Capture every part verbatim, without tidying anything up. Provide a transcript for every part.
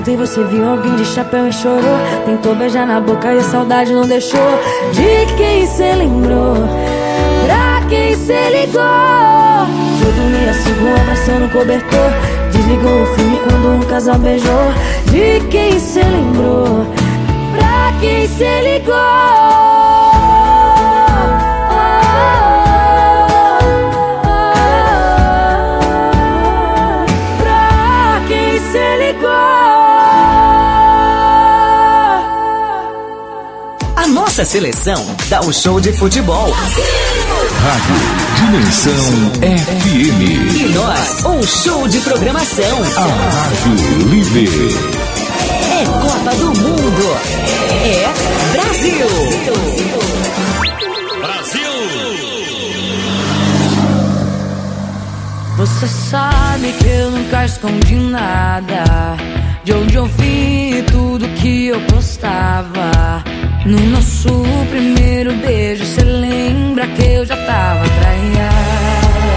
Ontem você viu alguém de chapéu e chorou, tentou beijar na boca e a saudade não deixou. De quem cê lembrou? Pra quem cê ligou? Foi dormir assim com um abraço no cobertor, desligou o filme quando um casal beijou. De quem cê lembrou? Pra quem cê ligou? A nossa seleção dá um show de futebol. Rádio Dimensão F M. E nós, um show de programação. A Rádio Líder. É Copa do Mundo. É Brasil. Brasil. Você sabe que eu nunca escondi nada, de onde eu vi tudo que eu postava. No nosso primeiro beijo, cê lembra que eu já tava traída?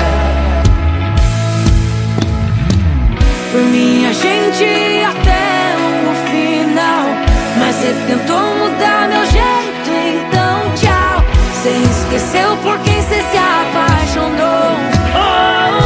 Por mim a gente ia até o final, mas cê tentou mudar meu jeito, então tchau. Cê esqueceu por quem cê se apaixonou. Oh,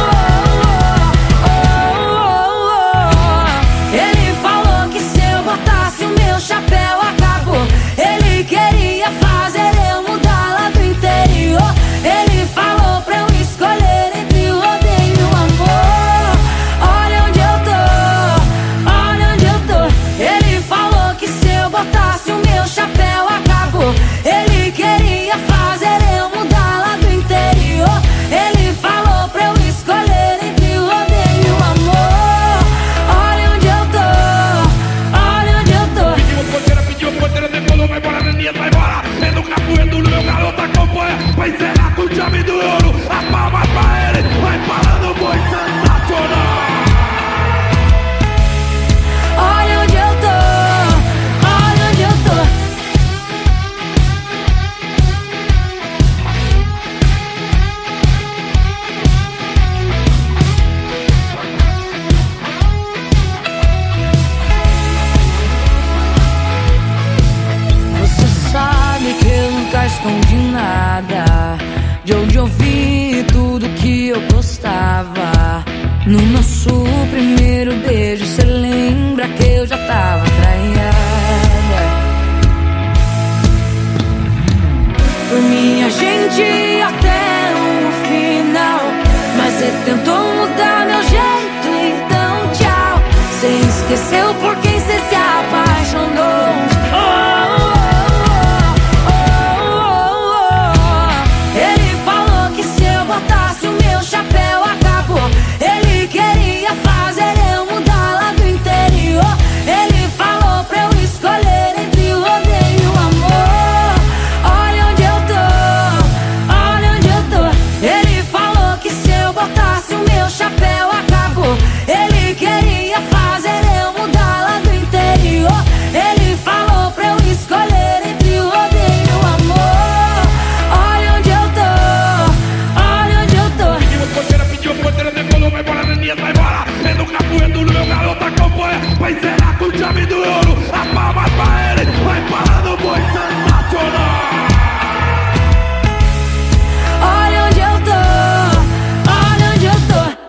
oh, oh, oh. Ele falou que se eu botasse o meu chapéu acabou. Ele queria fazer eu mudar lá do interior. Ele falou pra eu escolher entre o odeio e o amor. Olha onde eu tô, olha onde eu tô. Ele falou que se eu botasse o meu chapéu acabou. Ele queria fazer eu mudar lá do interior. Ele falou pra eu escolher entre o odeio e o amor. Olha onde eu tô, olha onde eu tô. Pediu porteira, pediu porteira, decolou, vai embora, Neninha, vai embora. É no capoeiro do meu garoto, acompanha. Vai encerrar com chave do ouro. A palma pra ele, vai parando o boi sensacional. Olha onde eu tô, olha onde eu tô. Você sabe que eu nunca escondi nada, de onde eu vi tudo que eu postava. No nosso primeiro beijo, cê lembra que eu já tava traída? Por mim a gente ia até o final, mas cê tentou mudar meu jeito, então tchau. Cê esqueceu por quem cê se apaixonou. Oh, oh, oh, oh. Ele falou que se eu botasse o meu chapéu acabou. Ele queria fazer eu mudar lá do interior. Ele falou pra eu escolher entre o odeio e o amor. Olha onde eu tô, olha onde eu tô. Ele falou que se eu botasse o meu chapéu acabou. Ele queria fazer eu mudar lá do interior. Ele falou pra eu escolher entre o odeio e o amor. Olha onde eu tô, olha onde eu tô. Pediu porteira, pediu porteira, decolou, vai embora, Neninha, vai embora. É no capoeiro do meu garoto, acompanha. Vai encerrar com chave do ouro. A palma pra ele, vai parando o boi sensacional. Olha onde eu tô, olha onde eu tô.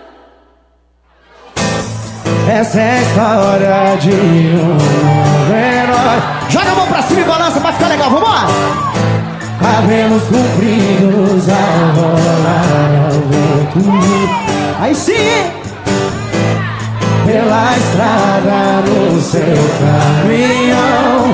Essa é a história de um herói. Joga a mão pra cima e balança pra ficar legal, vambora! Cabelos compridos ao rolar ao vento. Aí sim! Pela estrada no seu caminhão.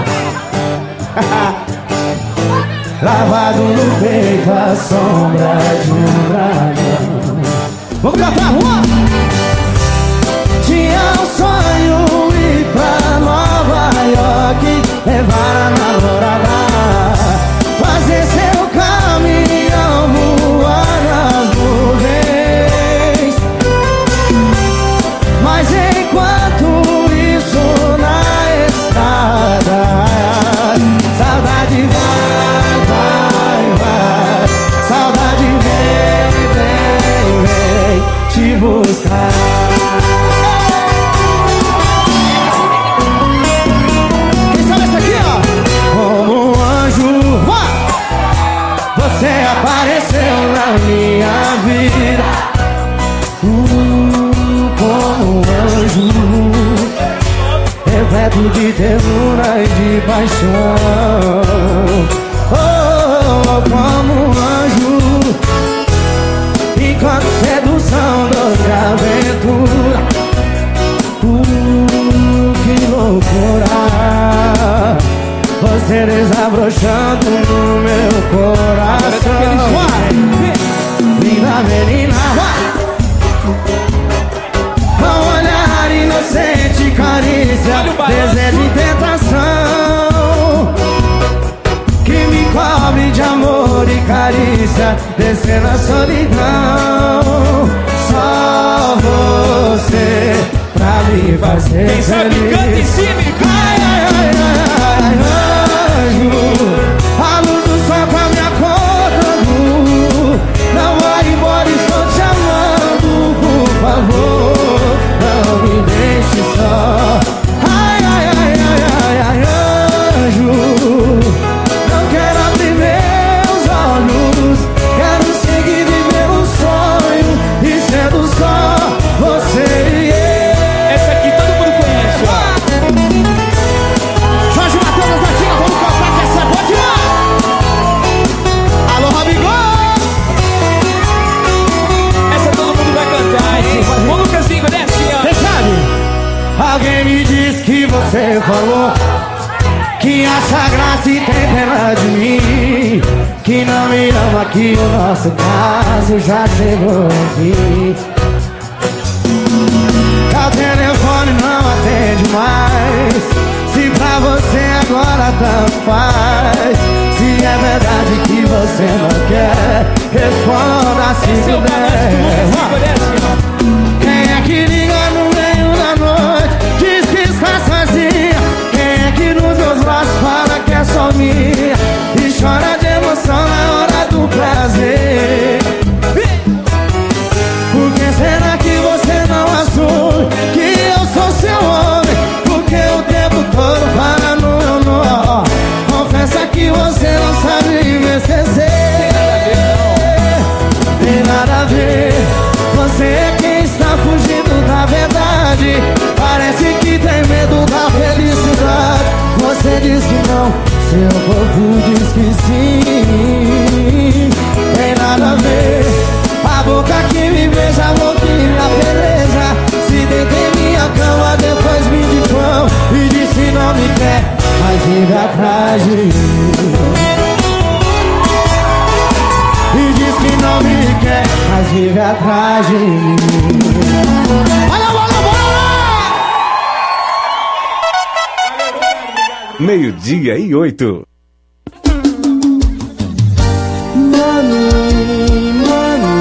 Lavado no peito a sombra de um dragão. Vamos cantar, vamos! Tinha um sonho ir pra Nova York, levar a namorada, fazer seu caminhão voar nas nuvens. Mas enquanto isso na estrada, saudade vai, vai, vai. Saudade vem, vem, vem te buscar. repleto de ternura e de paixão. Oh, como um anjo, enquanto sedução, doce aventura. Uh, que loucura, você desabrochando no meu coração. Linda menina, com olhar inocente, carícia, desejo e tentação, que me cobre de amor e carícia, descendo a solidão. Só você pra me fazer quem sabe feliz. canta em cima e Ai, ai, ai, ai, ai, anjo, a luz do sol com a minha cor da luz. Não vai embora, estou te amando, por favor, não me deixe só. Ai, ai, ai, ai, ai, ai, anjo, não quero abrir meus olhos, quero seguir viver um sonho e sendo só você e eu. essa aqui todo mundo conhece, ó. Jorge Matheus, Zatinha, vamos cantar que essa é boa demais. Alô, Robigol! Essa todo mundo vai cantar, hein? Ô, Lucasinho, desce, ó. Cê sabe? Alguém me disse que você falou que acha graça e tem pena de mim, que não me ama, que o nosso caso já chegou aqui. Que o telefone não atende mais, se pra você agora tanto faz. Se é verdade que você não quer, responda se Esse é o balanço do Lucasinho, puder. desce, ó. Quem é que liga no meio da noite, diz que está sozinha? Quem é que nos seus braços fala que é só minha e chora de emoção na hora do prazer? Por que será que você não assume que eu sou seu homem? Porque o tempo todo fala no meu nome. Confessa que você não sabe me esquecer. Tem nada a ver, você é quem está fugindo da verdade. Parece que tem medo da felicidade. Você diz que não, seu corpo diz que sim. Tem nada a ver, a boca que me beija, a boca que me apeleja. Se deita em minha cama, depois me difama e diz que não me quer, mas vive atrás de mim. E diz que não me quer, mas vive atrás de mim. Olha, bola, bola! Meio-dia e oito. Mami, mami,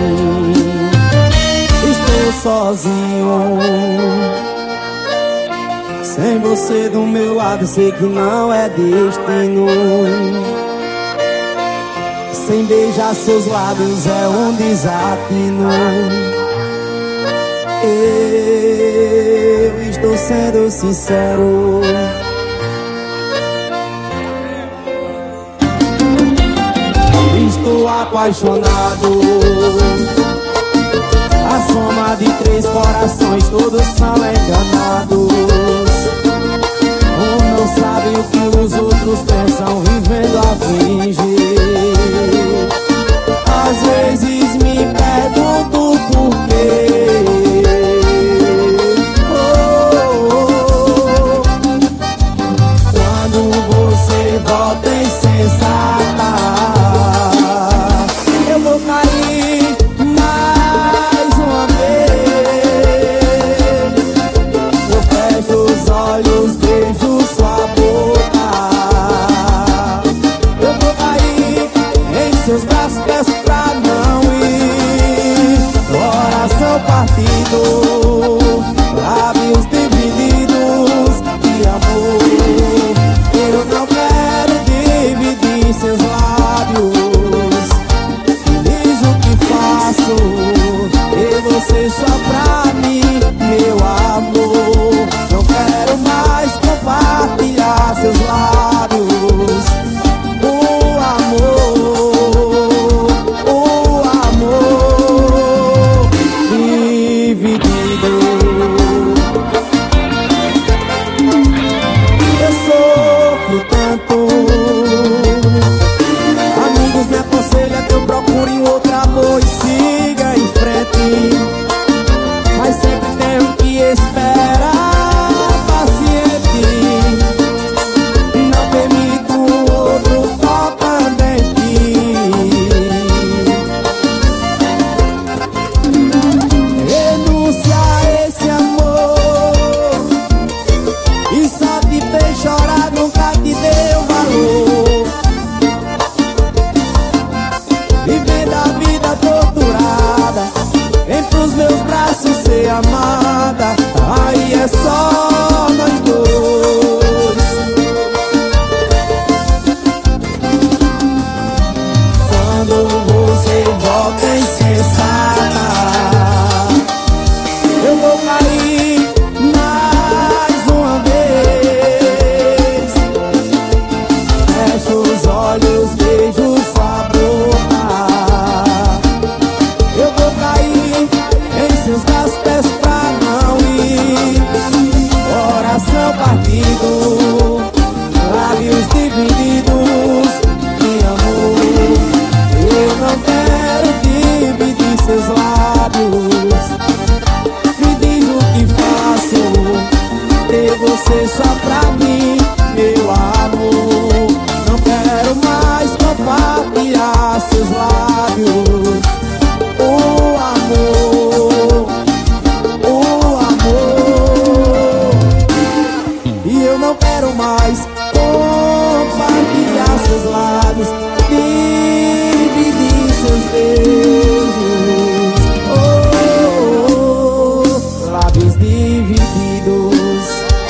estou sozinho. Sem você do meu lado, sei que não é destino. Sem beijar seus lábios é um desatino. Eu estou sendo sincero. Estou apaixonado. A soma de três corações, todos são enganados. Um não sabe o que os outros pensam, vivendo a fingir. Às vezes me pergunto por quê. Oh, oh, oh. Quando você volta insensata, eu vou cair mais uma vez. Eu fecho os olhos, beijo sua boca. Eu vou cair em seus braços, peço pra não ir. Coração partido, lábios divididos de amor. Eu não quero dividir seus lábios. Diz o que faço, eu vou ser só pra mim, meu amor. Não quero mais você só pra mim, meu amor. Não quero mais compartilhar seus lábios. O amor, o amor. E eu não quero mais compartilhar seus lábios, dividir seus beijos. Oh, oh, oh, lábios divididos.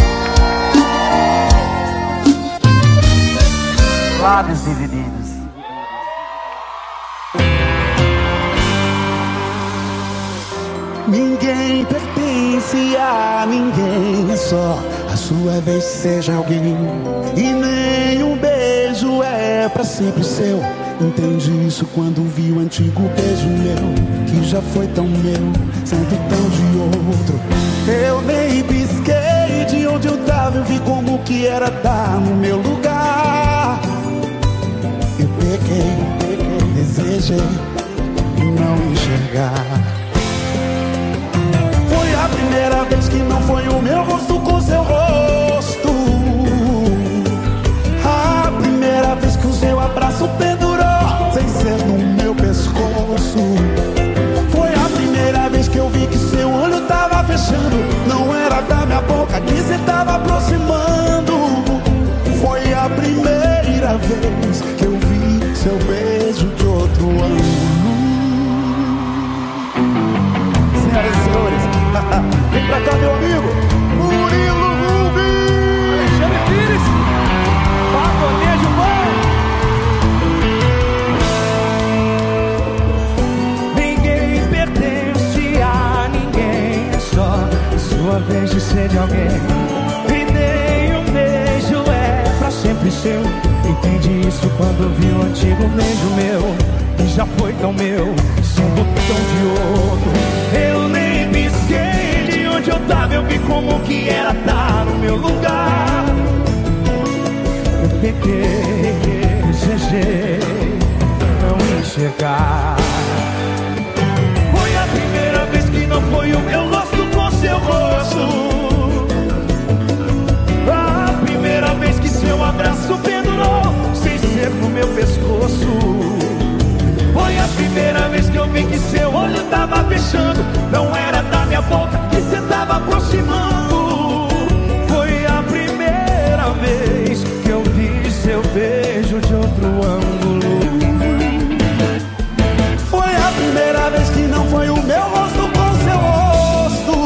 Lábios divididos. Ninguém pertence a ninguém, é só a sua vez, seja alguém. E nenhum beijo é pra sempre seu. Entendi isso quando vi o antigo beijo meu, que já foi tão meu, sendo tão de outro. Eu nem pisquei de onde eu tava, eu vi como que era dar no meu lugar. Eu peguei, peguei, desejei não enxergar. Foi a primeira vez que não foi o meu rosto com seu rosto. A primeira vez que o seu abraço pendurou sem ser no meu pescoço. Foi a primeira vez que eu vi que seu olho tava fechando, não era da minha boca que cê tava aproximando. Foi a primeira vez que eu vi seu beijo de outro ângulo. Senhoras e senhores, vem pra cá, meu amigo Murilo Rubens, Alexandre Pires, Pagonejo bom. Ninguém pertence a ninguém, é só a sua vez de ser de alguém. E nenhum beijo é pra sempre seu. Entendi isso quando vi o antigo beijo meu, que já foi tão meu, sendo tão de outro. Eu nem pisquei de onde eu tava, eu vi como que era estar no meu lugar. Eu peguei, desejei não enxergar. Foi a primeira vez que não foi o meu rosto com seu rosto. A primeira vez que seu abraço pendurou sem ser no meu pescoço. Foi a primeira vez que eu vi que seu olho tava fechando, não era da minha boca que cê tava aproximando. Foi a primeira vez que eu vi seu beijo de outro ângulo. Foi a primeira vez que não foi o meu rosto com seu rosto.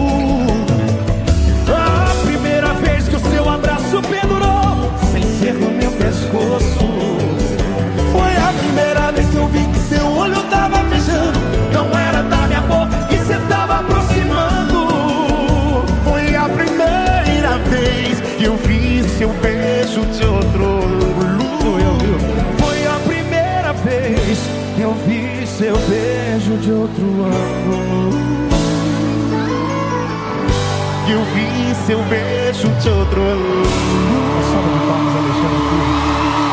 A primeira vez que o seu abraço pendurou sem ser no meu pescoço. Foi a primeira vez que eu vi que seu olho tava fechando, não era da minha boca que cê tava aproximando. Foi a primeira vez que eu vi seu beijo de outro ângulo. Foi a primeira vez que eu vi seu beijo de outro ângulo. Que eu vi seu beijo de outro ângulo. Salva de palmas, Alexandre Pires.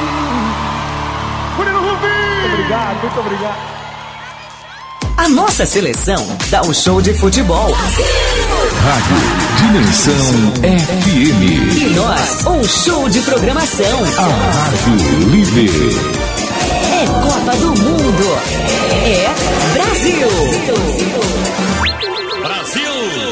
Muito obrigado, muito obrigado. A nossa seleção dá um show de futebol. Rádio Dimensão F M. E nós, um show de programação. A Rádio Líder. É Copa do Mundo. É Brasil. Brasil!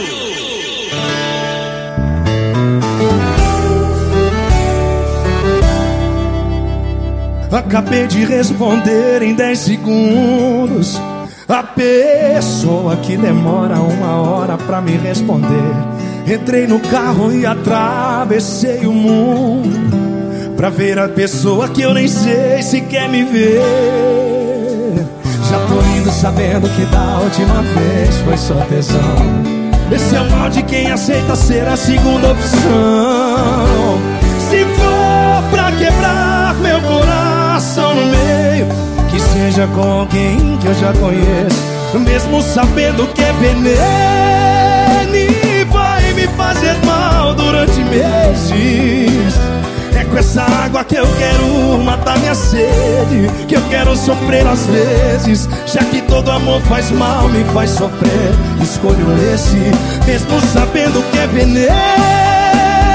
Acabei de responder em dez segundos a pessoa que demora uma hora pra me responder. Entrei no carro e atravessei o mundo pra ver a pessoa que eu nem sei se quer me ver. Já tô indo sabendo que da última vez foi só tesão. Esse é o mal de quem aceita ser a segunda opção. Se for pra quebrar meu coração no meio, que seja com alguém que eu já conheço, mesmo sabendo que é veneno e vai me fazer mal durante meses. É com essa água que eu quero matar minha sede, que eu quero sofrer às vezes, já que todo amor faz mal, me faz sofrer. Escolho esse, mesmo sabendo que é veneno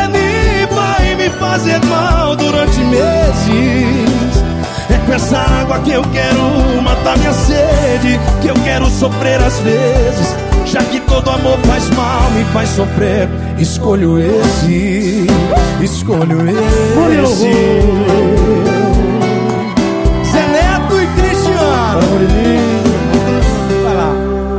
que eu quero matar minha sede, que eu quero sofrer às vezes. Já que todo amor faz mal, me faz sofrer. Escolho esse, escolho esse. Zé Neto e Cristiano. Vai lá.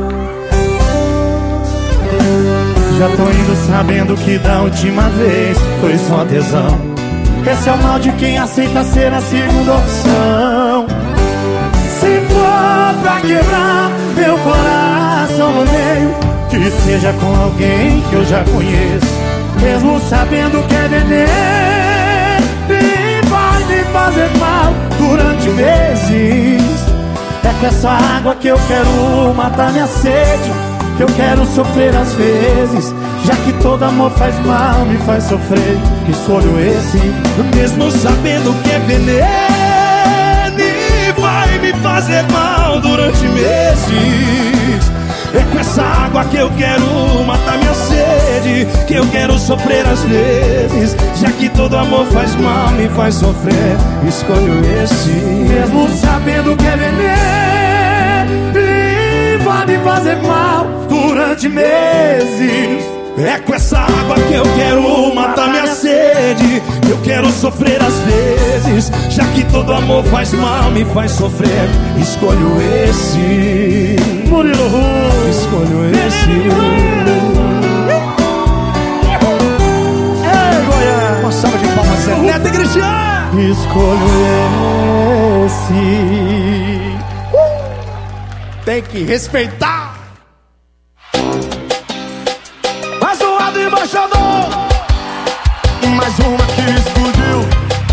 Já tô indo sabendo que da última vez foi só tesão. Esse é o mal de quem aceita ser a segunda opção. Se for pra quebrar meu coração no meio, que seja com alguém que eu já conheço, mesmo sabendo que é veneno e vai me fazer mal durante meses. É com essa água que eu quero matar minha sede, que eu quero sofrer às vezes. Já que todo amor faz mal, me faz sofrer, escolho esse. Mesmo sabendo que é veneno e vai me fazer mal durante meses. É com essa água que eu quero matar minha sede, que eu quero sofrer às vezes. Já que todo amor faz mal, me faz sofrer, escolho esse. Mesmo sabendo que é veneno e vai me fazer mal durante meses. É com essa água que eu quero matar minha sede, que eu quero sofrer às vezes. Já que todo amor faz mal, me faz sofrer, escolho esse. Murilo Ru, escolho esse. Ei, Goiás, uma salva de palmas, Zé Neto e Cristiano. Escolho esse. uh! Tem que respeitar. Mais uma que explodiu.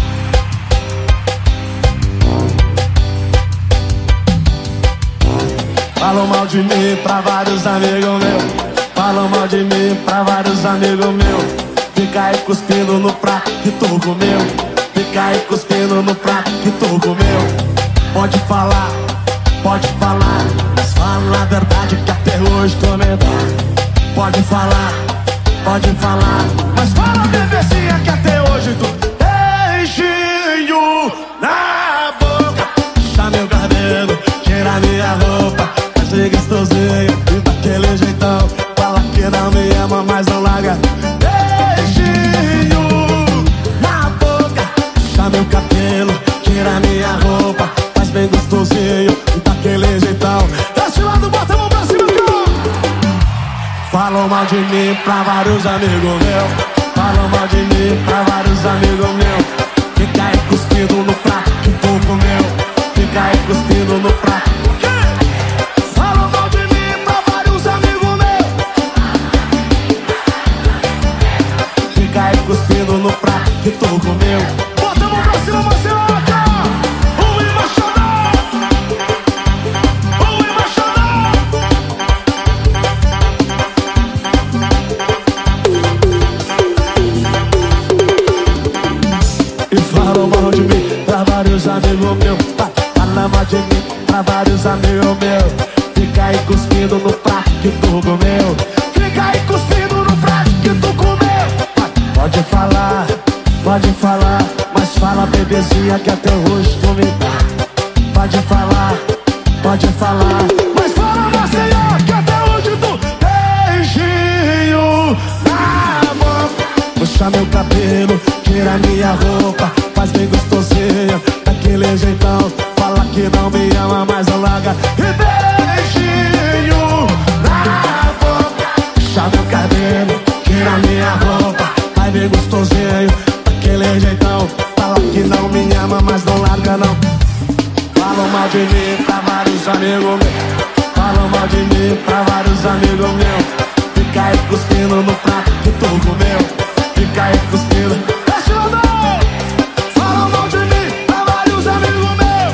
Falam mal de mim pra vários amigos meus. Falam mal de mim pra vários amigos meus. Fica aí cuspindo no prato que tu comeu. Fica aí cuspindo no prato que tu comeu. Pode falar, pode falar, mas fala a verdade que até hoje tô medado. Pode falar, pode falar, mas fala, bebezinha, que até hoje tu beijinho na boca. Puxa meu cabelo, tira minha roupa, faz gostosinho e daquele jeitão. Fala que não me ama, mas não larga. Beijinho na boca, puxa meu cabelo, tira minha roupa, faz bem gostosinho e daquele jeitão. Desse lado, bota a mão pra cima, cara. Falam mal de mim pra vários amigos meus. Falam mal de mim pra vários amigos meus. Fica aí cuspindo no prato que tu comeu. Fica aí cuspindo no prato. Falam mal de mim pra vários amigos meus. Fica aí cuspindo no prato que tu comeu. Bota a mão pra cima, Marcelo. Um embaixador, um embaixador. E falam mal de mim pra vários amigos meus. Fala mal de mim pra vários amigos meus. Fica aí cuspindo no prato que tu comeu. Fica aí cuspindo no prato que tu comeu. Pode falar, pode falar, mas fala, bebezinha, que até hoje tu me dá. Pode falar, pode falar, mas fala, Maceió, que até hoje tu beijinho na boca. Puxa meu cabelo, tira minha roupa, faz bem gostosinho, daquele jeitão. Fala que não me ama, mas não larga. E beijinho na boca. Puxa meu cabelo, tira minha roupa, faz bem gostosinho, daquele jeitão. Fala que não me ama, mas não larga não. Falam mal de mim pra vários amigos meus. Falam mal de mim pra vários amigos meus. Fica aí cuspindo no prato que tu comeu. Fica aí cuspindo. Falam mal de mim pra vários amigos meus.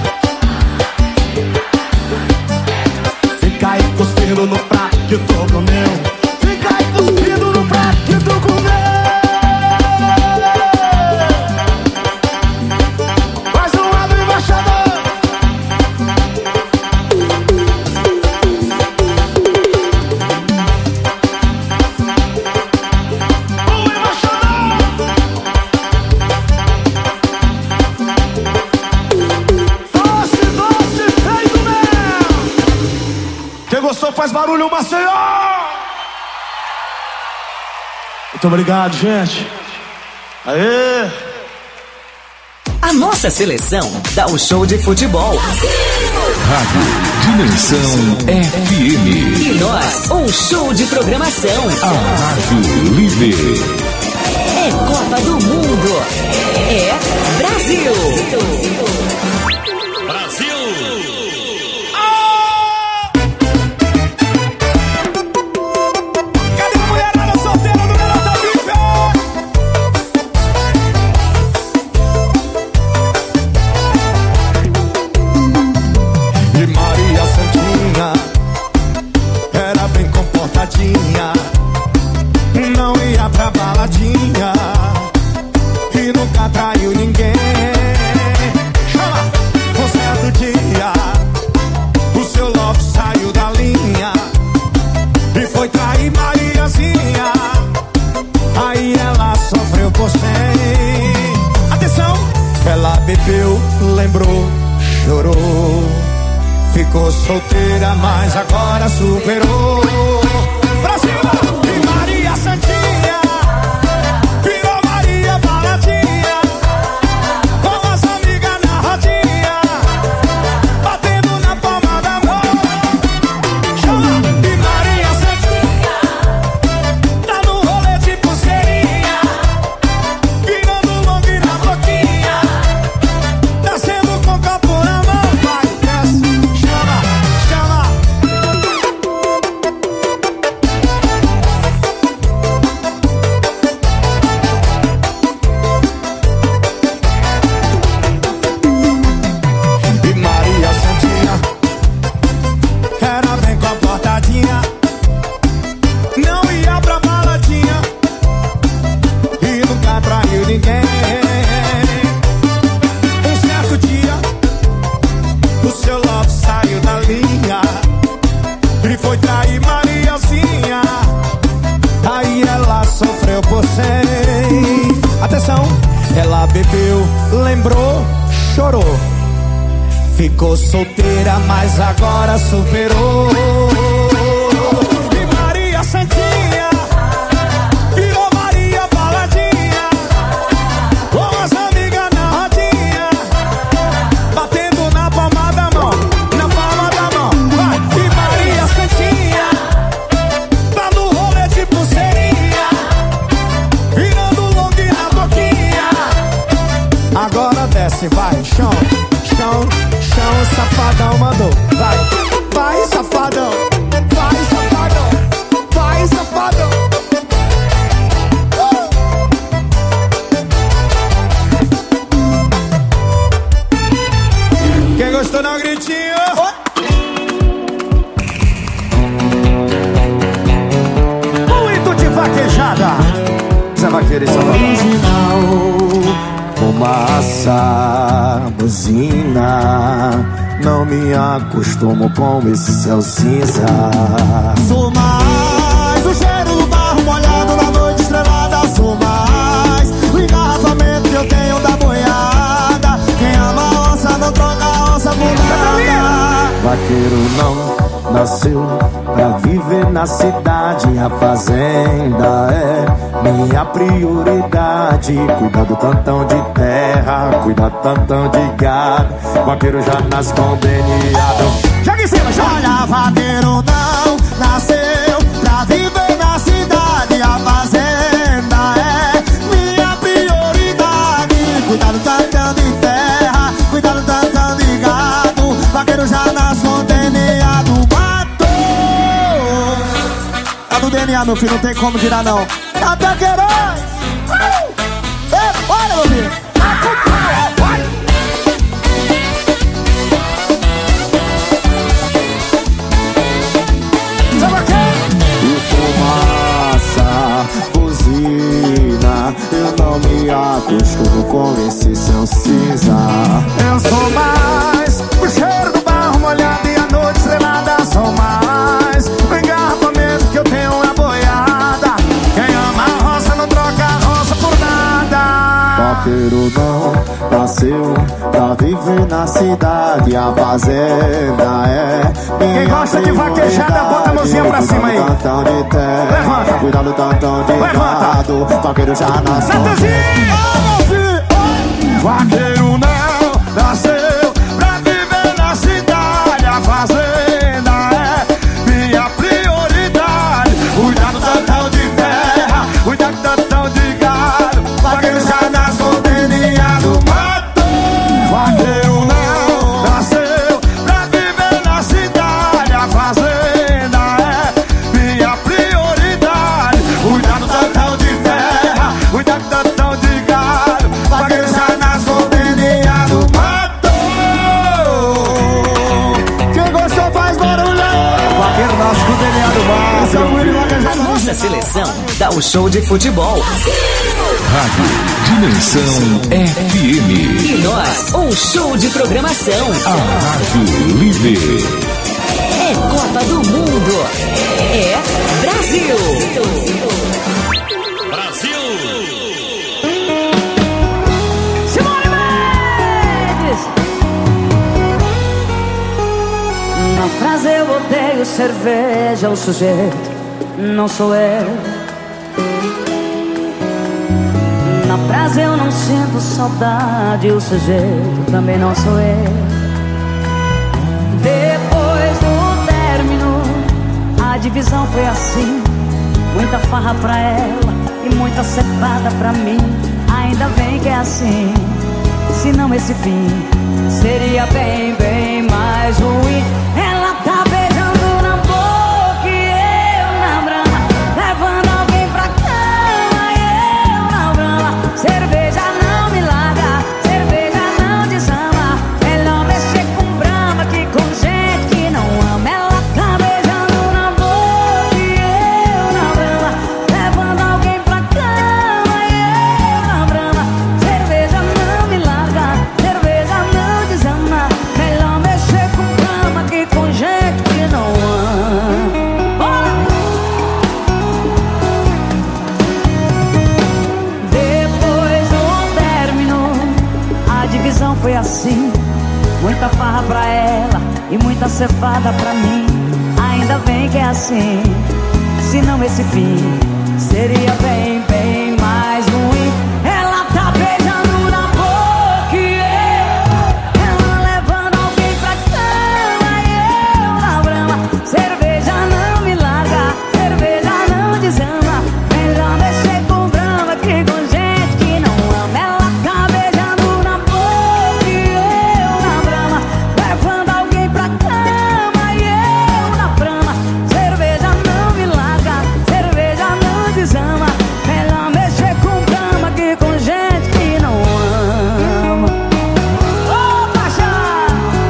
Fica aí cuspindo no prato que tu comeu. Fica aí cuspindo no prato que tu comeu. Mais um lado, embaixador. Um embaixador. gostou faz barulho, Maceió! Muito obrigado, gente. Aê! A nossa seleção dá o show de futebol. Rádio Dimensão F M. E nós, um show de programação. A Rádio Líder. É Copa do Mundo. É Brasil. Brasil! Cadê a mulherada solteira do Garota Viva? E Maria Santinha era bem comportadinha, não ia pra baladinha e nunca traiu ninguém. Chama! Um certo dia o seu love saiu da linha e foi trair Mariazinha. Aí ela sofreu por cem. Atenção! Ela bebeu, lembrou, chorou, ficou solteira, mas agora superou. Brasil! E Maria Santinha virou Maria Baladinha, com as amigas na rodinha, batendo na palma da mão. Chama! E Maria Santinha tá no rolê de pulseirinha, virando long na boquinha, descendo com copo na mão. Vai, desce, chama, chama. E Maria Santinha era bem comportadinha, não ia pra baladinha e nunca traiu ninguém. Um certo dia o seu love saiu da linha e foi trair Mariazinha. Aí ela sofreu por cem. Atenção! Ela bebeu, lembrou, chorou, ficou solteira, mas agora superou. E Maria Santinha virou Maria Baladinha, com as amigas na rodinha, batendo na palma da mão, na palma da mão. Vai! E Maria Santinha tá no rolê de pulseirinha, virando long na boquinha. Agora desce, vai, chão, chão, chão, safadão mandou. Vai, vai, safadão, vai, safadão, vai, safadão. Uh! Quem gostou dá um gritinho. Muito de vaquejada. Zé Vaqueiro e Salvador. Fumaça, buzina, não me acostumo com esse céu cinza. Sou mais o cheiro do barro molhado na noite estrelada. Sou mais o engarrafamento que eu tenho da boiada. Quem ama a onça não troca a onça por nada. Vaqueiro não nasceu pra viver na cidade. A fazenda é minha prioridade. Cuidar do tantão de terra, cuidar do tantão de gado. Vaqueiro já nasce com D N A. Joga em cima, joga! Olha, vaqueiro não nasceu pra viver na cidade. A fazenda é minha prioridade. Cuidar do tantão de terra, cuidar do tantão de gado. Vaqueiro já nasce com D N A do mato. Tá do D N A, meu filho, não tem como tirar não. Tá Vaqueirões! É, olha, meu filho! E fumaça, buzina, eu não me acostumo com esse céu cinza. Eu sou mais o cheiro do barro molhado e a noite estrelada. Sou mais o engarrafamento que eu tenho na boiada. Quem ama a roça não troca a roça por nada. Vaqueiro não nasceu pra viver na cidade. A fazenda é minha. Quem gosta de vaquejada, bota a mãozinha pra cima aí. Levanta. Cuidado, tantão de gado. Vaqueiro já nasceu. Vaqueiro não nasceu pra viver na cidade. A fazenda é minha prioridade. Cuidado, tantão de terra. Cuidado, tantão de gado. Vaqueiro já nasceu deliado. Matou. Vaqueiro não nasceu pra viver na cidade. A fazenda é minha prioridade. Cuidado, tantão de terra. Cuidado, tantão de gado. Vaqueiro já nasceu deliado. Matou. Quem gostou faz barulho. Vaqueiro nasce com deliado. A nossa seleção dá o show de futebol. Rádio Dimensão F M. E nós, um show de programação. A Rádio Líder. É Copa do Mundo. É Brasil. Brasil! Simone Mendes! Na frase eu odeio cerveja, o sujeito não sou eu. Na frase eu não sinto saudade, o sujeito também não sou eu. Depois do término, a divisão foi assim: muita farra pra ela e muita cepada pra mim. Ainda bem que é assim, senão esse fim seria bem, bem mais ruim. Ela tá beijando na boca e eu na brama, levando alguém pra cama e eu na brama. Cerveja não me larga, cerveja não desama. Melhor mexer com brama que com gente que não ama. Ela tá beijando na boca e eu na brama, levando alguém pra cama e eu na brama. Cerveja não me larga, cerveja não desama. Melhor mexer com brama que com gente que não ama. Bora! Depois do término, a divisão foi assim: muita farra pra ela e muita cevada pra mim. Ainda bem que é assim, senão esse fim seria bem, bem mais ruim. Ela tá beijando na boca e eu, ela levando alguém pra cama e eu na brama. Cerveja não me larga, cerveja não desama. Melhor mexer com brama que com gente que não ama. Ela tá beijando na boca e eu na brama, levando alguém pra cama e eu na brama. Cerveja não me larga, cerveja não desama. Melhor mexer com brama que com gente que não ama. Ô, paixão!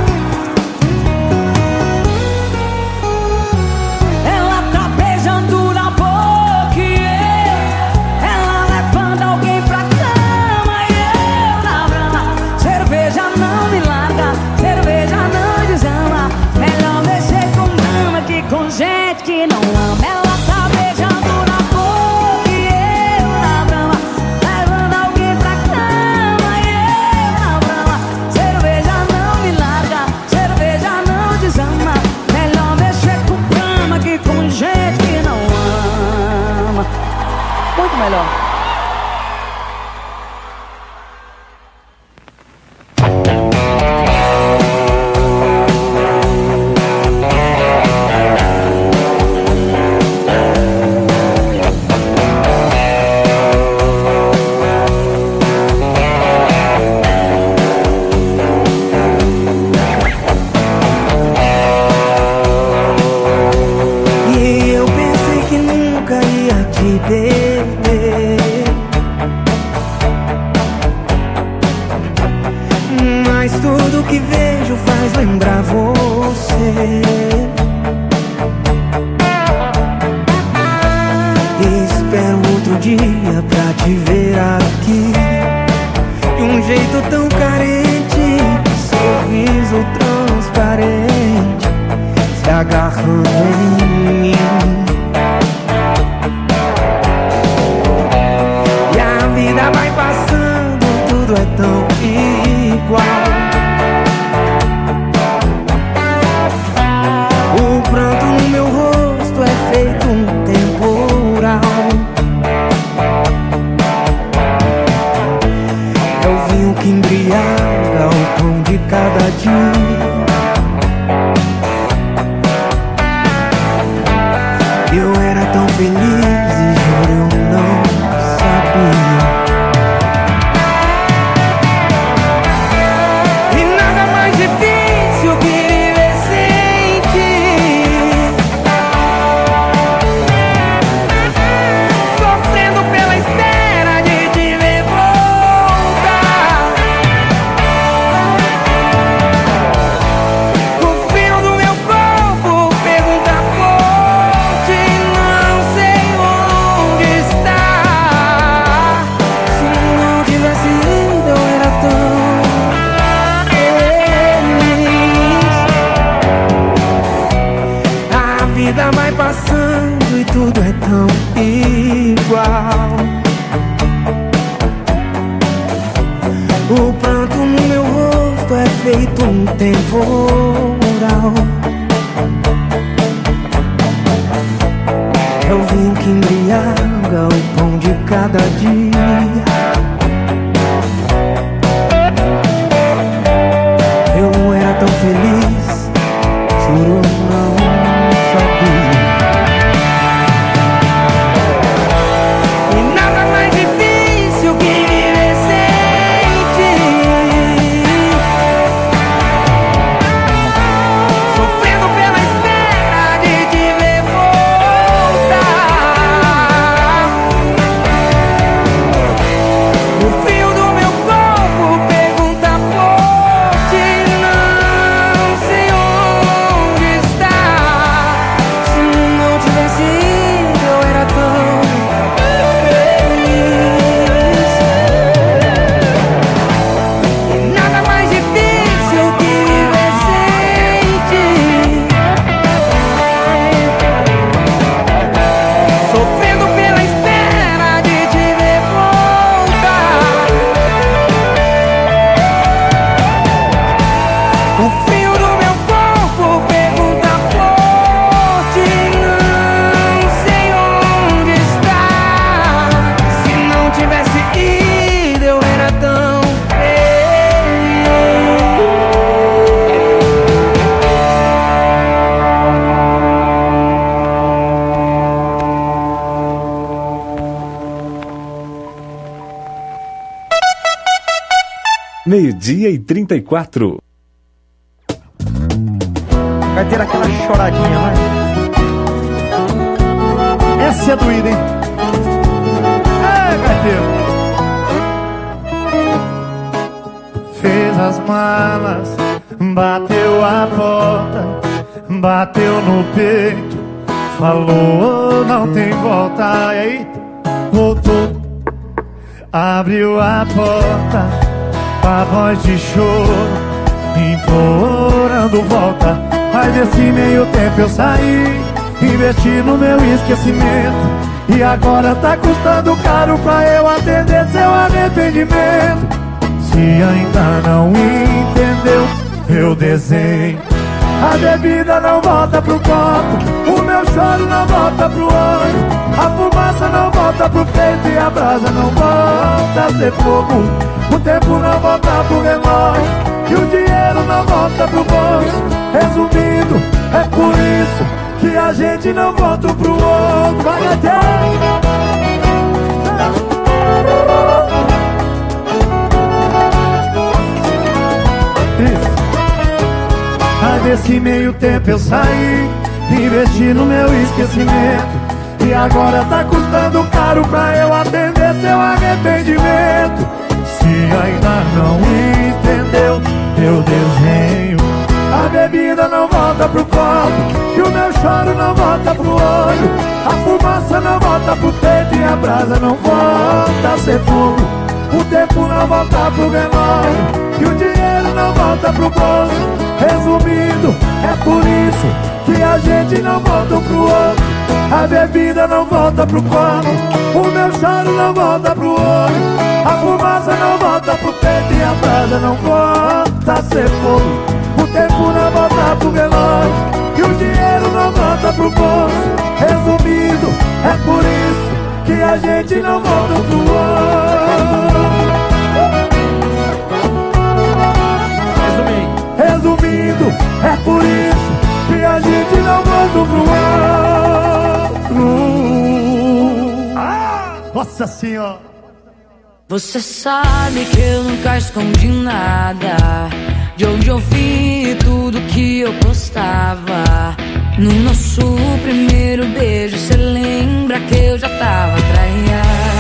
Ela tá beijando na boca e eu, ela levando alguém pra cama e eu na brama. Cerveja não me larga, cerveja não desama. Melhor mexer com brama que com gente que não ama. Ela tá beijando na boca e eu na brama, levando alguém pra cama e eu na brama. Cerveja não me larga, cerveja não desama. Melhor mexer com brama que com gente que não ama. Muito melhor. E eu pensei que nunca ia te perder, mas tudo que vejo faz lembrar você. Espero outro dia pra te ver aqui, de um jeito tão carente, sorriso transparente, se agarrando em mim. E a vida vai passando que embriaga o pão de cada dia. Eu era tão feliz e juro eu não sabia. E nada mais difícil que viver sem ti, sofrendo pela espera de te ver voltar. O fio do meu corpo pergunta por ti, não sei onde está. Se não tivesse ido eu era tão feliz. A vida vai passando e tudo é tão igual. O pranto no meu rosto é feito um temporal. É o vinho que embriaga o pão de cada dia. Eu era tão feliz, juro eu não sabia. E nada mais difícil que viver sem ti, sofrendo pela espera de te ver voltar. O fio do meu corpo pergunta por ti, não sei onde está. Se não tivesse ido eu era tão feliz. E nada mais difícil que viver sem ti, sofrendo pela espera de te ver voltar. O fio do meu corpo pergunta por ti, não sei onde está. Se não tivesse ido eu era tão Meio-dia e trinta e quatro. Vai ter aquela choradinha, vai. Essa é doída, hein? É, gaiteiro. Fez as malas, bateu a porta, bateu no peito, falou não tem volta. E aí, voltou, abriu a porta, com a voz de choro, implorando volta. Mas desse meio tempo eu saí, investi no meu esquecimento, e agora tá custando caro pra eu atender seu arrependimento. Se ainda não entendeu, eu desenho. A bebida não volta pro copo, o meu choro não volta pro olho, a fumaça não volta pro peito e a brasa não volta a ser fogo. O tempo não volta pro relógio e o dinheiro não volta pro bolso. Resumindo, é por isso que a gente não volta pro outro. Vai até isso. Mas desse meio tempo eu saí, investi no meu esquecimento, e agora tá custando caro pra eu atender seu arrependimento. Se ainda não entendeu, eu desenho. A bebida não volta pro copo e o meu choro não volta pro olho, a fumaça não volta pro peito e a brasa não volta a ser fogo. O tempo não volta pro relógio e o dinheiro não volta pro bolso. Resumindo, é por isso que a gente não volta pro outro. A bebida não volta pro copo, o meu choro não volta pro olho, a fumaça não volta pro peito e a brasa não volta a ser fogo. O tempo não volta pro relógio e o dinheiro não volta pro bolso. Resumindo, é por isso que a gente não volta pro outro. Nossa Senhora. Você sabe que eu nunca escondi nada, de onde eu vi tudo que eu postava. No nosso primeiro beijo, cê lembra que eu já tava traída.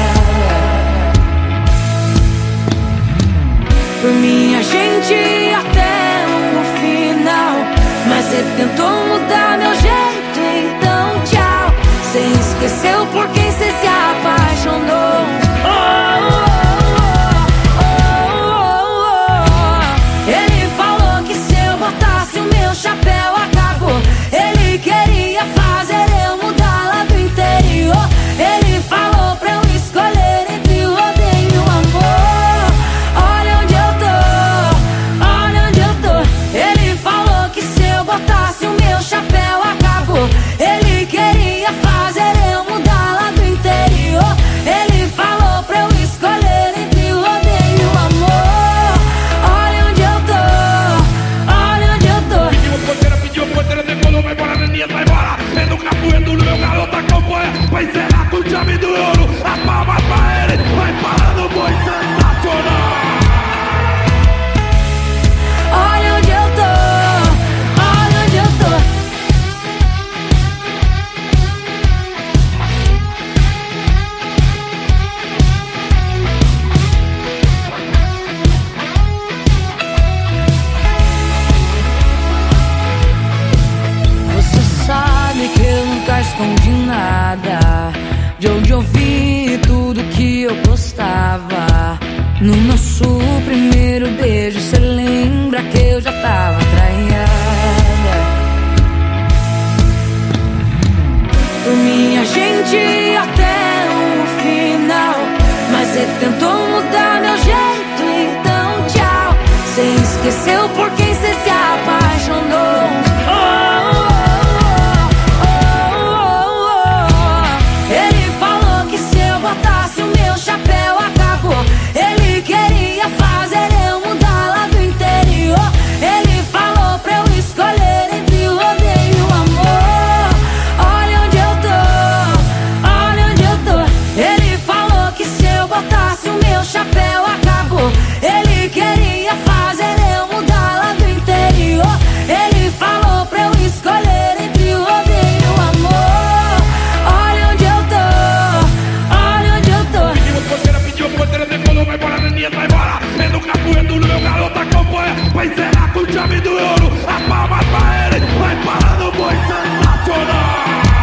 Por mim a gente ia até o final, mas cê tentou mudar meu jeito, então tchau. Cê esqueceu por quem cê se apaixonou. Oh, oh, oh, oh. Ele falou que se eu botasse o meu chapéu acabou. Ele queria fazer eu mudar lá do interior. Ele falou pra eu escolher entre o odeio e o amor. Olha onde eu tô, olha onde eu tô. Ele falou que se eu botasse o meu chapéu acabou. Ele queria fazer eu mudar lá do interior. Ele falou pra eu escolher entre o odeio e o amor. Olha onde eu tô, olha onde eu tô. Pediu porteira, pediu porteira, decolou, vai embora, neninha, vai embora. É no capoeiro, meu garoto acompanha. Vai encerrar com chave do ouro. A palma pra ele, vai parando o boi sensacional. Olha onde eu tô, olha onde eu tô. Você sabe que eu nunca escondi nada, de onde eu vi tudo que eu postava. No nosso primeiro beijo, cê lembra que eu já tava traída. Por mim a gente ia até o final, mas cê tentou mudar meu jeito, então tchau. Cê esqueceu por quem cê se apaixonou. Oh, oh, oh, oh, oh. Ele falou que se eu botasse o meu chapéu acabou. Ele queria fazer eu mudar lá do interior. Ele falou pra eu escolher entre o odeio e o amor. Olha onde eu tô, olha onde eu tô. Ele falou que se eu botasse o meu chapéu acabou. Ele queria fazer eu mudar lá do interior. Ele falou pra eu escolher entre o odeio e o amor. Olha onde eu tô, olha onde eu tô. Pediu porteira, pediu porteira, decolou, vai embora, neninha, vai embora. É no capoeiro, meu garoto acompanha. Vai encerrar com chave do ouro. A palma pra ele, vai parando o boi sensacional.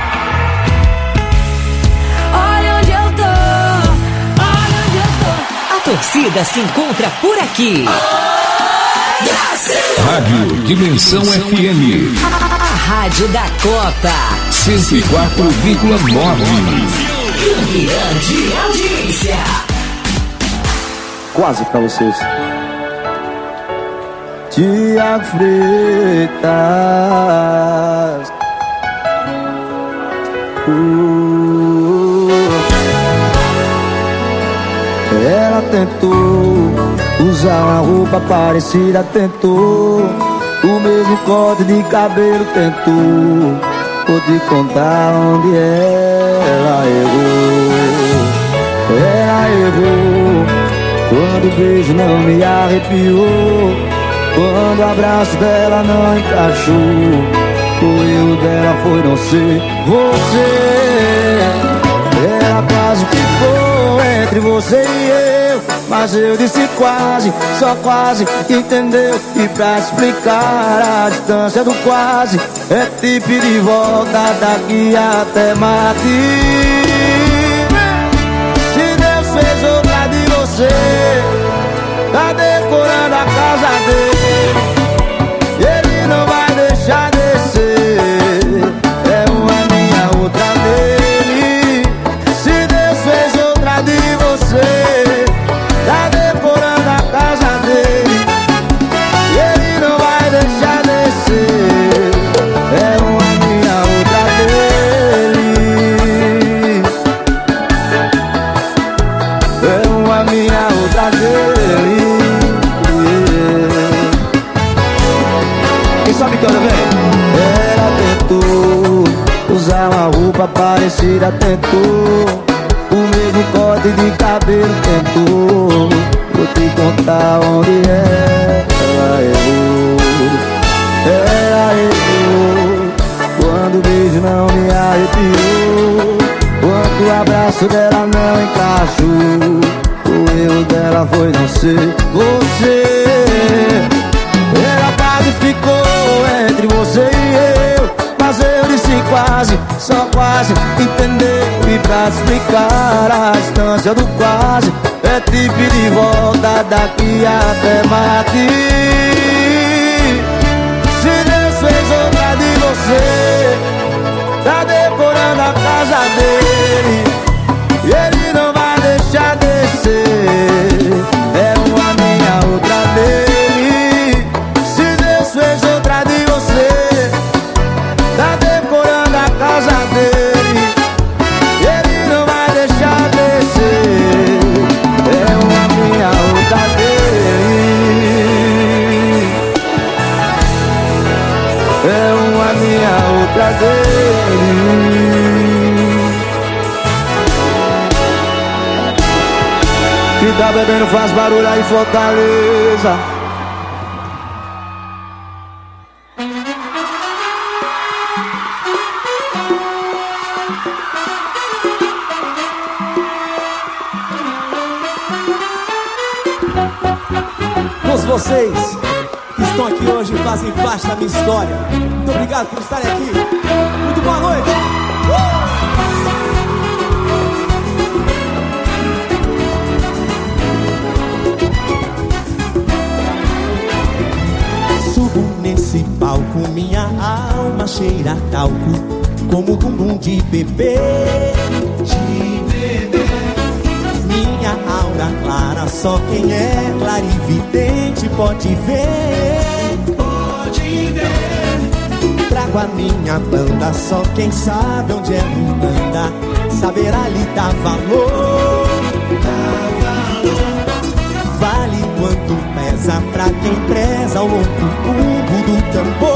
Olha onde eu tô, olha onde eu tô. A torcida se encontra por aqui. Rádio Dimensão F M A rádio da Copa. cento e quatro vírgula nove. Grande audiência. Quase pra vocês. Tiago Freitas. Uh, ela tentou usar uma roupa parecida, tentou o mesmo corte de cabelo, tentou. Vou te contar onde ela errou. Ela errou quando o beijo não me arrepiou, quando o abraço dela não encaixou. O erro dela foi não ser você. Ela quase ficou entre você e eu, mas eu disse quase, só quase, entendeu? E pra explicar a distância do quase, é tipo de volta daqui até Marte. Se Deus fez outra de você, tá decorando a casa dele, ele não vai deixar descer. É uma minha, outra dele. Se Deus fez outra de você, tá decorando a casa dele, ele não vai deixar descer. É uma minha, outra dele. É uma minha, outra dele. Quem sabe toda vez? Ela tentou usar uma roupa parecida, tentou o mesmo corte corte de cabelo tentou. Vou te contar onde ela errou. Ela errou quando o beijo não me arrepiou, quando o abraço dela não encaixou. O erro dela foi não ser você. Ela quase ficou entre você e eu, mas eu disse quase, só quase entendeu. E pra te explicar a distância do quase, é te pedir de volta daqui até Mati. Se Deus fez outra de você, tá decorando a casa dele, e ele não vai deixar descer. É uma minha, outra dele. Se Deus fez outra de você, tá decorando a casa dele, e ele não vai deixar descer. É uma minha, outra dele. É uma minha, outra dele. Que tá bebendo faz barulho aí, Fortaleza. Todos vocês que estão aqui hoje fazem parte da minha história. Muito obrigado por estarem aqui. Muito boa noite. Uh! Subo nesse palco, minha alma cheira a talco, como bumbum de bebê. De bebê. Minha aura clara, só quem é clarividente pode ver. Pode ver. Trago a minha banda, só quem sabe onde ela anda saberá lhe dar valor. Vale quanto pesa pra quem preza o louco bumbo do tambor.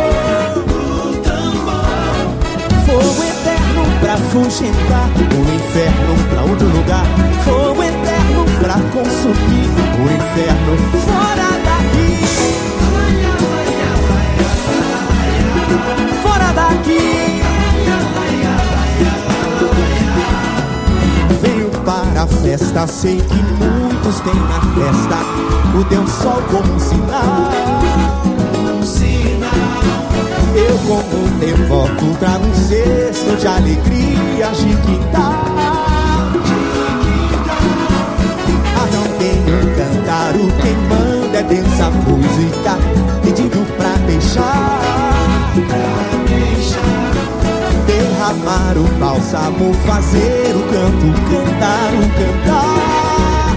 Fogo eterno pra afugentar, o inferno pra outro lugar. Fogo eterno pra consumir o inferno fora daqui. Fora daqui. Venho para a festa, sei que muitos têm na testa o Deus Sol como um sinal. Um sinal. Eu como um devoto trago um cesto de alegrias de quintal. Ah, não tenho cântaro, quem manda é dessa música, pedindo pra deixar, pra deixar. Derramar o bálsamo, fazer o canto, cantar o cantar.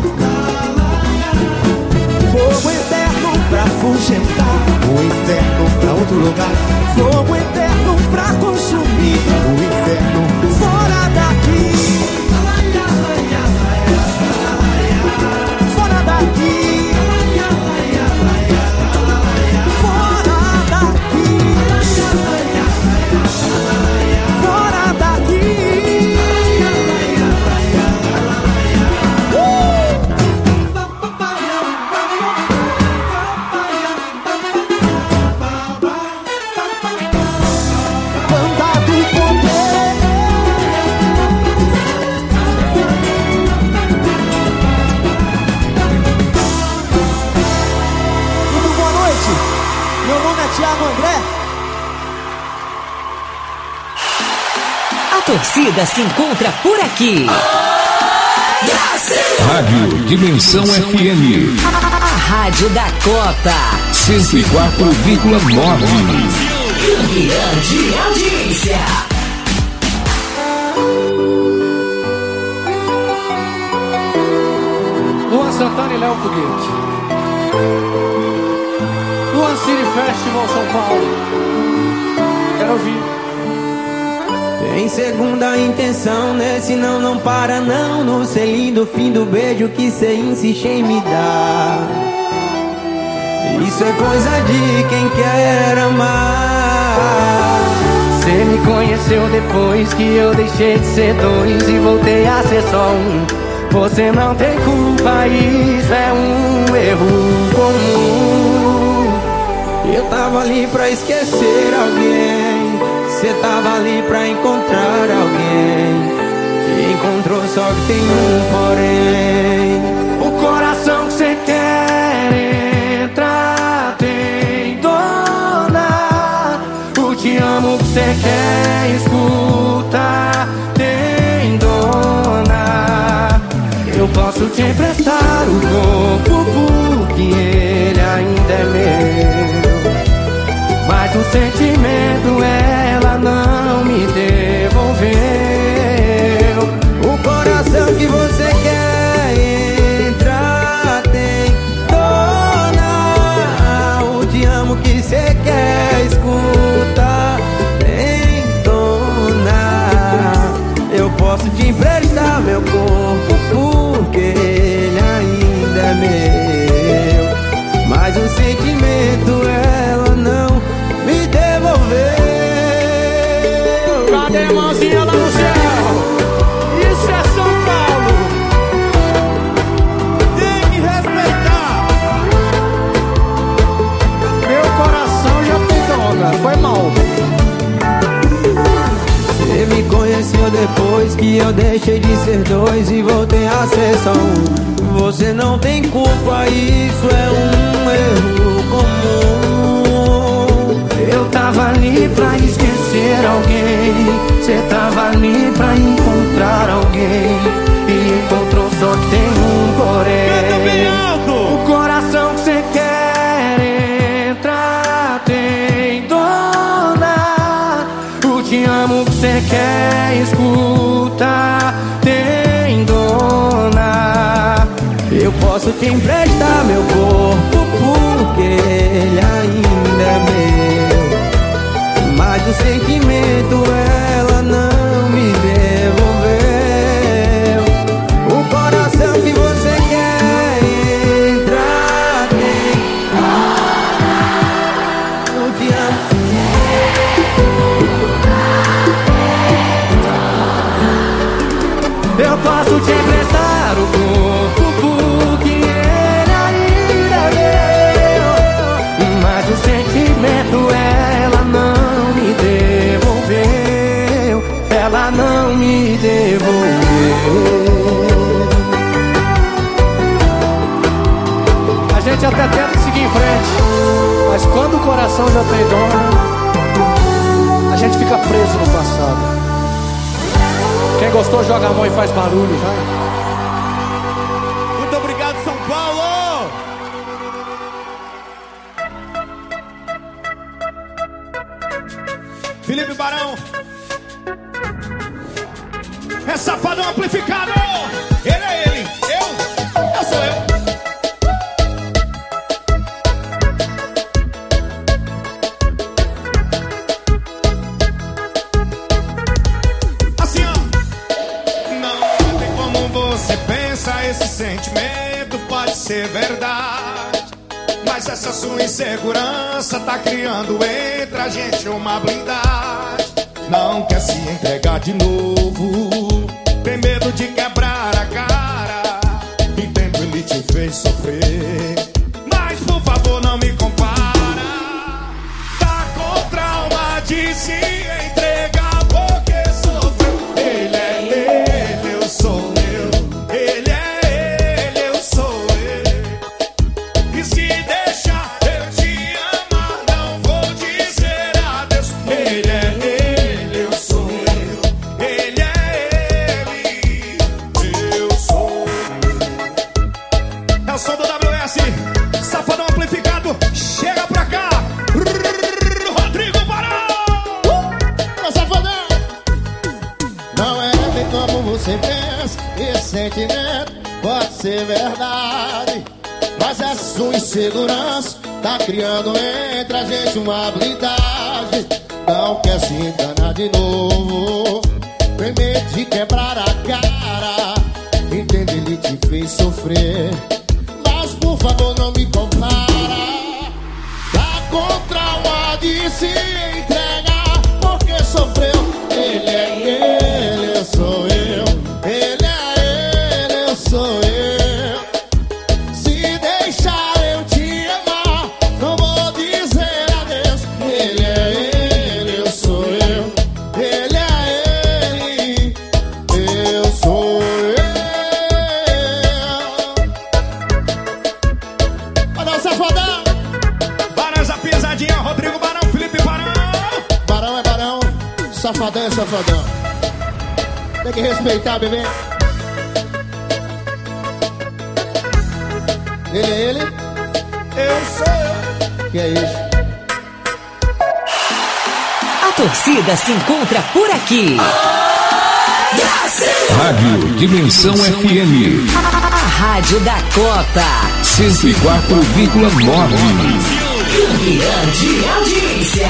Fogo eterno pra afugentar o inferno pra outro lugar. Fogo eterno pra consumir o inferno fora daqui. Fora daqui. Fora daqui. Fora daqui. Thiago André. A torcida se encontra por aqui. Rádio Dimensão F M. A, a rádio da Cota. cento e quatro vírgula nove. Grande audiência. Luan Santana e Léo Foguete. Luan City Festival São Paulo. Quero ouvir. Tem segunda intenção, né? Senão não para não. No selinho do fim do beijo que cê insiste em me dar. Isso é coisa de quem quer amar. Cê me conheceu depois que eu deixei de ser dois e voltei a ser só um. Você não tem culpa, isso é um erro comum. Eu tava ali pra esquecer alguém, cê tava ali pra encontrar alguém. E encontrou, só que tem um porém. O coração que cê quer entrar tem dona. O te amo que cê quer escutar tem dona. Eu posso te emprestar o corpo porque ele ainda é meu, mas o sentimento ela não me devolveu. O coração que você quer entrar tem dona. O te amo que você quer escutar tem dona. Eu posso te emprestar meu corpo porque ele ainda é meu, mas o sentimento ela não me devolveu. Cadê a mãozinha lá no céu? Isso é São Paulo. Tem que respeitar. Meu coração já tem dona, foi mal. Você me conheceu depois que eu deixei de ser dois e voltei a ser só um. Você não tem culpa, isso é um erro comum. Eu tava ali pra esquecer alguém, cê tava ali pra encontrar alguém. E encontrou, só que tem um porém. O coração que cê quer entrar tem dona. O te amo que cê quer escutar tem dona. Eu posso te emprestar meu corpo porque ele ainda é meu, mas o sentimento ela não me devolveu. O coração que você quer entrar tem eu te amo. Eu posso te emprestar o corpo porque ele ainda é meu, mas o sentimento ela não me devolveu. Ela não me devolveu. A gente até tenta seguir em frente, mas quando o coração já tem dona, a gente fica preso no passado. Quem gostou, joga a mão e faz barulho, vai. Muito obrigado, São Paulo! Felipe Barão. É Safadão amplificado. Ele é ele, eu, eu sou eu. Assim, ó. Não tem como você pensa, esse sentimento pode ser verdade, mas essa sua insegurança tá criando entre a gente uma blindagem. Não quer se entregar de novo, tem medo de quebrar a cara. Entendo, ele te fez sofrer, mas por favor não me compara. Tá com trauma de se entregar porque sofreu. Ele é ele, eu sou eu. Ele é ele, eu sou eu. E se deixar eu te amar, não vou dizer adeus. Ele é ele, eu sou eu. Ele é ele, eu sou eu. É o som do W S, Safadão amplificado. Chega pra cá, Rodrigo Barão. Ô, Safadão! Não é bem como você pensa, esse sentimento pode ser verdade, mas essa sua insegurança tá criando entre a gente uma blindagem. Não quer se enganar de novo, tem medo de quebrar a cara. Entende, ele te fez sofrer, mas por favor não me compara. Tá com trauma de se entregar porque sofreu. Ele é ele, eu sou eu. Ele é ele, eu safadão é safadão. Tem que respeitar, bebê. Ele é ele? Eu sou eu. Que é isso? A torcida se encontra por aqui. Rádio Dimensão F M. A rádio da Copa. cento e quatro vírgula nove. Campeã de audiência.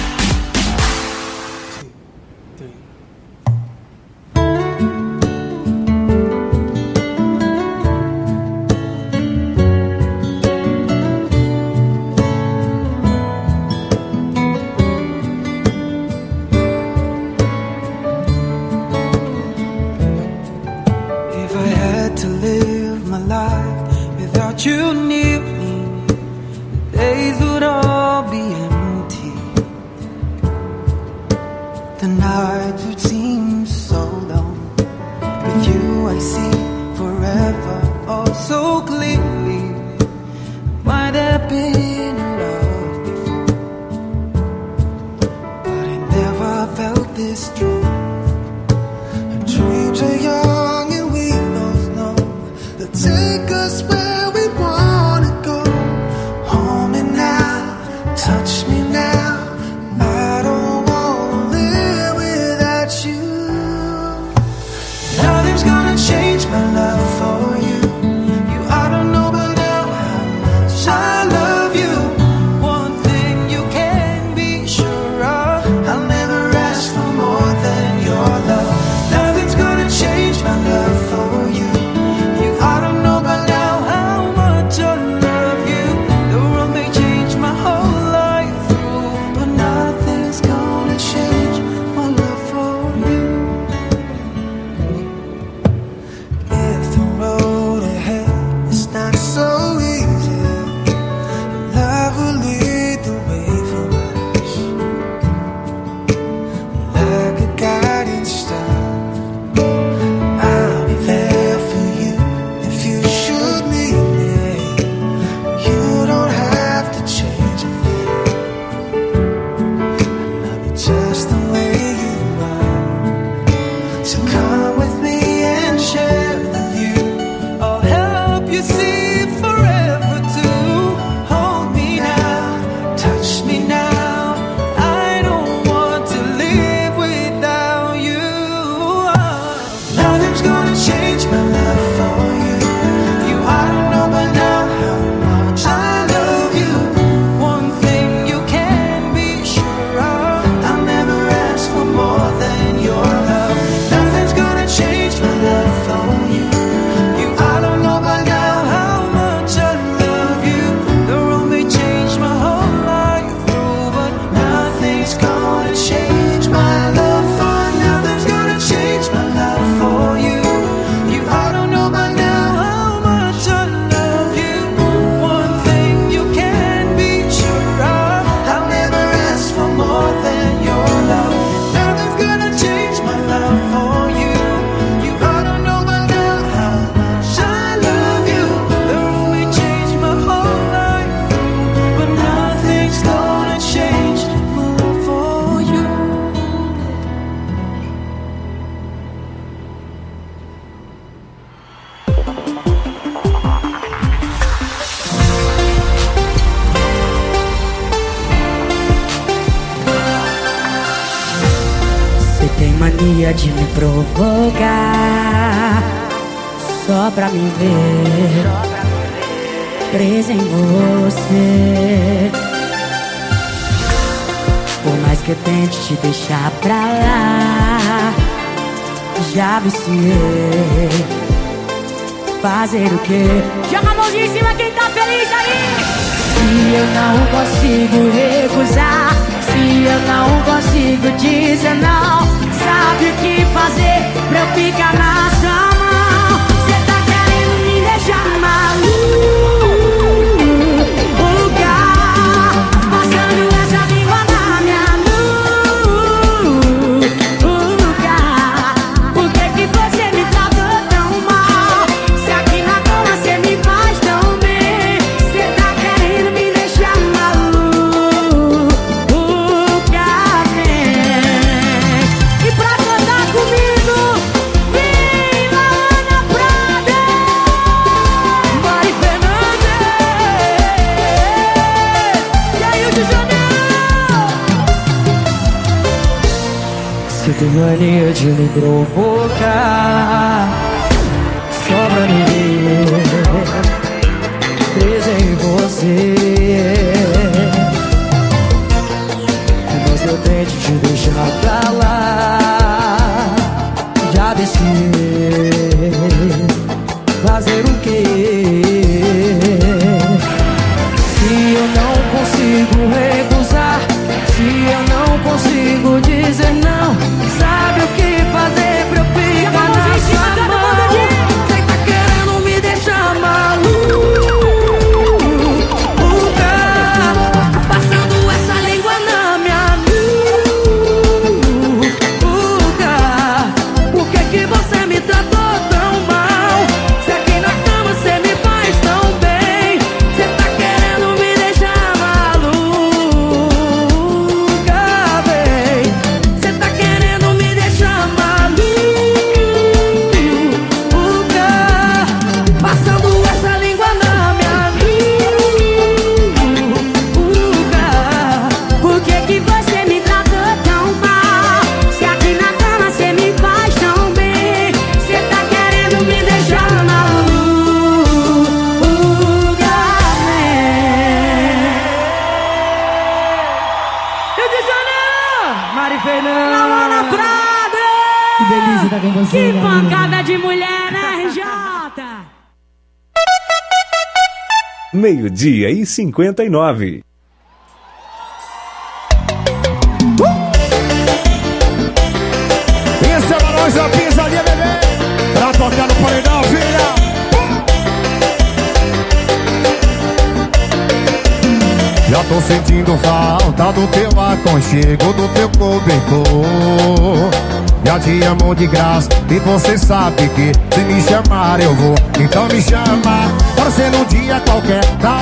De me provocar só pra me ver presa em você. Por mais que eu tente te deixar pra lá, já viciei. Fazer o quê? Joga a mãozinha em cima quem tá feliz aí. Se eu não consigo recusar, se eu não consigo dizer não, sabe o que fazer pra eu ficar na sua mão? Cê tá querendo me deixar maluca, passando essa língua na minha nuca. Por que que você me tratou tão mal? Se aqui na cama cê me faz tão bem. Cê tá querendo me deixar maluca, vem. Você tem mania de me provocar só pra me ver presa em você. Mas eu tento te deixar pra lá, já descer. Fazer o quê? Se eu não consigo recusar, se eu não consigo dizer não, sabe o que fazer pra eu ficar na sua mão? Cê tá querendo me deixar maluca, passando essa língua na minha nuca. Por que que você me tratou tão mal? Se aqui na cama cê me faz tão bem. Cê tá querendo me deixar maluca, bem. Cê tá querendo me deixar maluca, passando essa língua na minha nuca. Por que que você me tratou tão mal? Se aqui na cama cê me faz tão bem. Cê tá querendo me deixar maluca, Rio de Janeiro, Mari Fernanda, Laura Prada. que delícia estar com você. Que minha pancada de mulher, né, R J? Meio-dia e cinquenta e nove. Esse é Barões da Pisadinha, bebê. Pra tocar no paredão, filha. Já tô sentindo falta do teu aconchego, do teu cobertor. Já te amo de graça e você sabe que se me chamar eu vou. Então me chama, pode ser num dia qualquer.